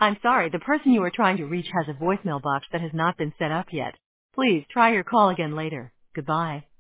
I'm sorry, the person you are trying to reach has a voicemail box that has not been set up yet. Please try your call again later. Goodbye.